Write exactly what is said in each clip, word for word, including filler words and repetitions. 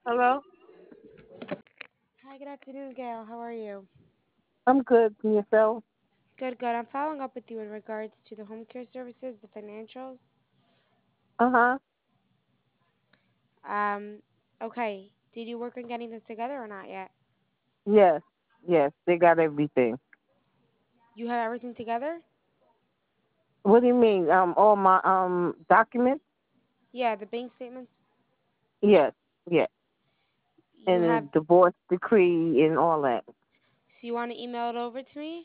Hello? Hi, good afternoon, Gail. How are you? I'm good. And yourself? Good, good. I'm following up with you in regards to the home care services, the financials. Uh huh. Um, okay. Did you work on getting this together or not yet? Yes. Yes. They got everything. You have everything together? What do you mean? Um, all my um documents? Yeah, the bank statements. Yes. Yes. You And the have. divorce decree and all that. So you want to email it over to me?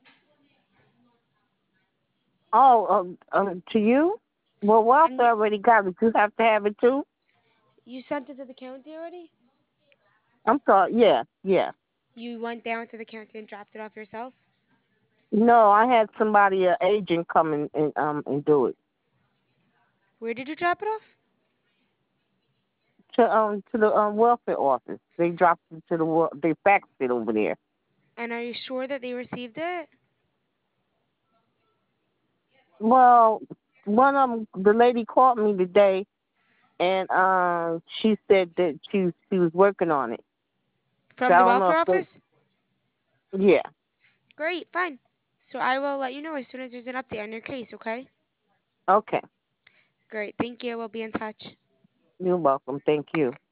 Oh, um, um, to you? Well, welfare And already got it. You have to have it too. you sent it to the county already? I'm sorry. Yeah. Yeah. You went down to the county and dropped it off yourself? No, I had somebody, an agent, come and, and um and do it. Where did you drop it off? To um to the um welfare office. They dropped it to the wel- they faxed it over there. And are you sure that they received it? Well, one of 'em, the lady called me today, and uh, she said that she she was working on it. So From I the don't know welfare if they, office? yeah. Great, fine. So I will let you know as soon as there's an update on your case, okay? Okay. Great, thank you. We'll be in touch. You're welcome. Thank you.